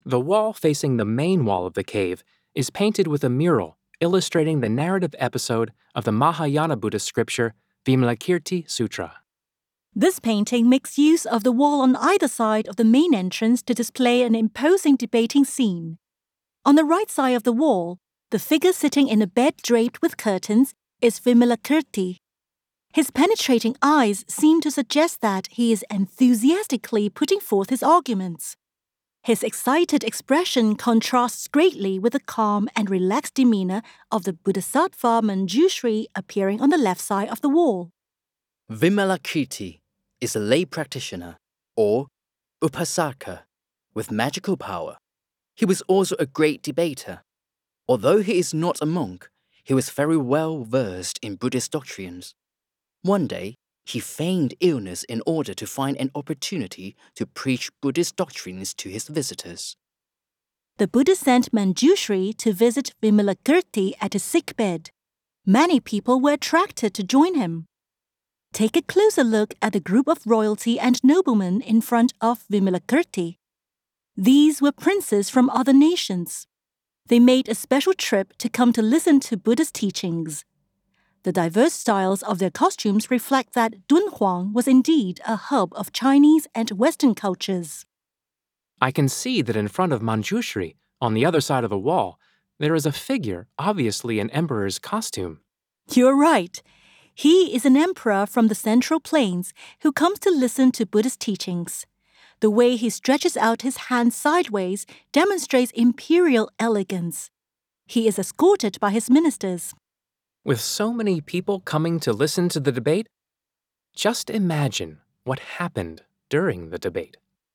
The wall facing the main wall of the cave is painted with a mural illustrating the narrative episode of the Mahayana Buddhist scripture Vimalakirti Sutra. This painting makes use of the wall on either side of the main entrance to display an imposing debating scene. On the right side of the wall, the figure sitting in a bed draped with curtains is Vimalakirti. His penetrating eyes seem to suggest that he is enthusiastically putting forth his arguments. His excited expression contrasts greatly with the calm and relaxed demeanor of the Bodhisattva Manjushri appearing on the left side of the wall. Vimalakirti is a lay practitioner, or upasaka, with magical power. He was also a great debater. Although he is not a monk, he was very well versed in Buddhist doctrines. One day, he feigned illness in order to find an opportunity to preach Buddhist doctrines to his visitors. The Buddha sent Manjushri to visit Vimalakirti at his sickbed. Many people were attracted to join him. Take a closer look at the group of royalty and noblemen in front of Vimalakirti. These were princes from other nations. They made a special trip to come to listen to Buddha's teachings. The diverse styles of their costumes reflect that Dunhuang was indeed a hub of Chinese and Western cultures. I can see that in front of Manjushri, on the other side of the wall, there is a figure obviously in emperor's costume. You're right. He is an emperor from the Central Plains who comes to listen to Buddhist teachings. The way he stretches out his hands sideways demonstrates imperial elegance. He is escorted by his ministers. With so many people coming to listen to the debate, just imagine what happened during the debate.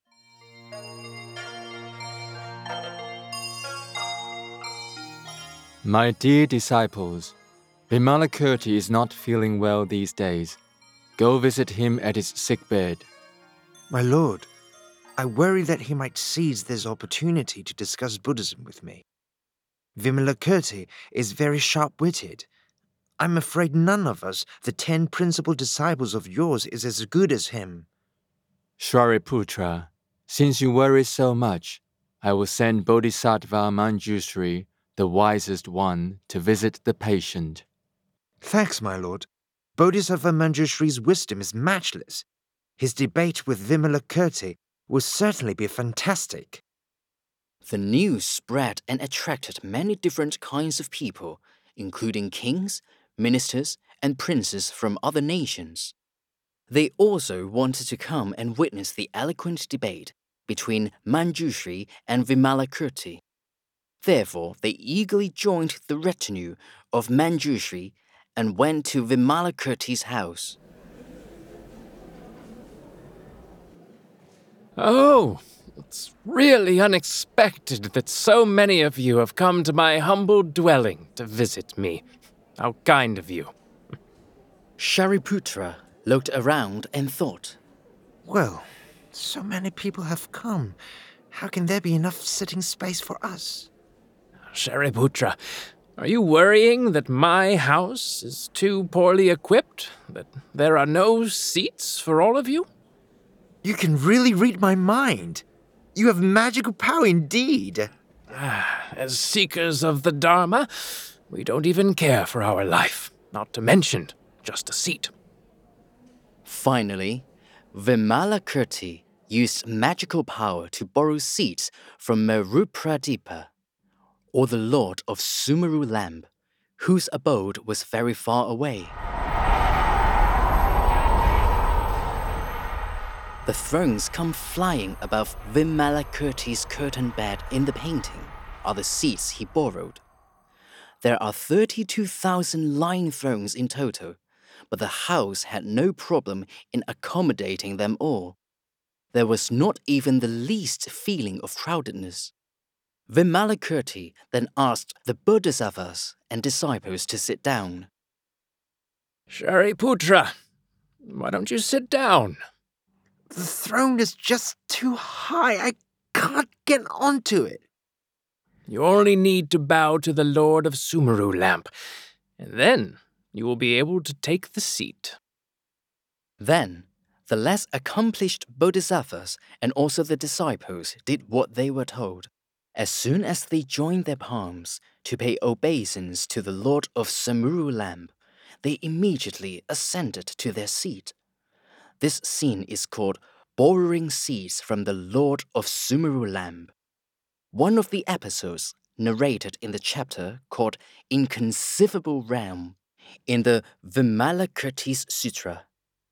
My dear disciples, Vimalakirti is not feeling well these days. Go visit him at his sickbed. My lord, I worry that he might seize this opportunity to discuss Buddhism with me. Vimalakirti is very sharp-witted. I'm afraid none of us, the 10 principal disciples of yours, is as good as him. Shariputra, since you worry so much, I will send Bodhisattva Manjushri, the wisest one, to visit the patient. Thanks, my lord. Bodhisattva Manjushri's wisdom is matchless. His debate with Vimalakirti will certainly be fantastic. The news spread and attracted many different kinds of people, including kings, ministers, and princes from other nations. They also wanted to come and witness the eloquent debate between Manjushri and Vimalakirti. Therefore, they eagerly joined the retinue of Manjushri and went to Vimalakirti's house. Oh, it's really unexpected that so many of you have come to my humble dwelling to visit me. How kind of you. Shariputra looked around and thought, Well, so many people have come. How can there be enough sitting space for us? Shariputra, are you worrying that my house is too poorly equipped? That there are no seats for all of you? You can really read my mind. You have magical power indeed. As seekers of the Dharma, we don't even care for our life, not to mention just a seat. Finally, Vimalakirti used magical power to borrow seats from Merupradippa, or the Lord of Sumeru Lamp, whose abode was very far away. The thrones come flying above Vimalakirti's curtain bed in the painting are the seats he borrowed. There are 32,000 lying thrones in total, but the house had no problem in accommodating them all. There was not even the least feeling of crowdedness. Vimalakirti then asked the Bodhisattvas and disciples to sit down. Shariputra, why don't you sit down? The throne is just too high. I can't get onto it. You only need to bow to the Lord of Sumeru Lamp, and then you will be able to take the seat. Then, the less accomplished bodhisattvas and also the disciples did what they were told. As soon as they joined their palms to pay obeisance to the Lord of Sumurulamb, they immediately ascended to their seat. This scene is called Borrowing Seeds from the Lord of Sumurulamb. One of the episodes narrated in the chapter called Inconceivable Realm in the Vimalakirti Sutra.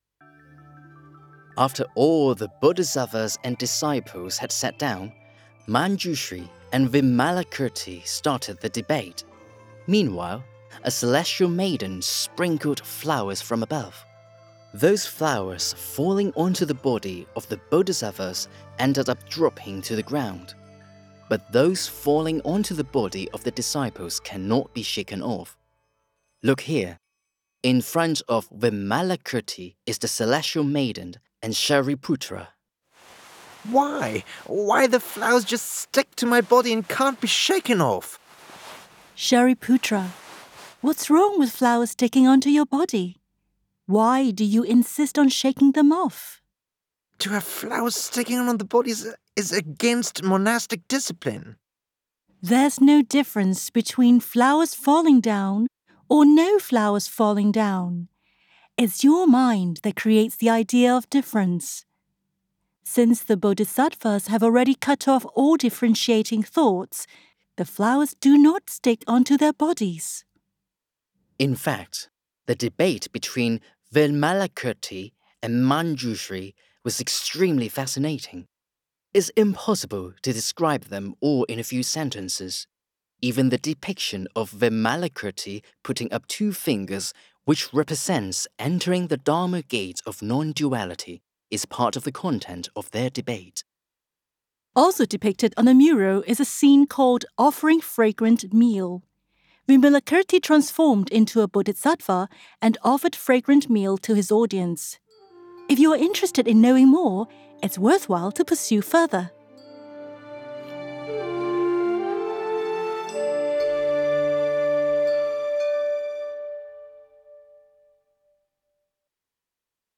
After all the bodhisattvas and disciples had sat down, Manjushri and Vimalakirti started the debate. Meanwhile, a celestial maiden sprinkled flowers from above. Those flowers falling onto the body of the bodhisattvas ended up dropping to the ground. But those falling onto the body of the disciples cannot be shaken off. Look here. In front of Vimalakirti is the celestial maiden and Shariputra. Why? Why the flowers just stick to my body and can't be shaken off? Shariputra, what's wrong with flowers sticking onto your body? Why do you insist on shaking them off? To have flowers sticking on the body is against monastic discipline. There's no difference between flowers falling down or no flowers falling down. It's your mind that creates the idea of difference. Since the bodhisattvas have already cut off all differentiating thoughts, the flowers do not stick onto their bodies. In fact, the debate between Vimalakirti and Manjushri was extremely fascinating. It's impossible to describe them all in a few sentences. Even the depiction of Vimalakirti putting up 2 fingers, which represents entering the Dharma gate of non-duality, is part of the content of their debate. Also depicted on the mural is a scene called Offering Fragrant Meal. Vimalakirti transformed into a bodhisattva and offered fragrant meal to his audience. If you are interested in knowing more, it's worthwhile to pursue further.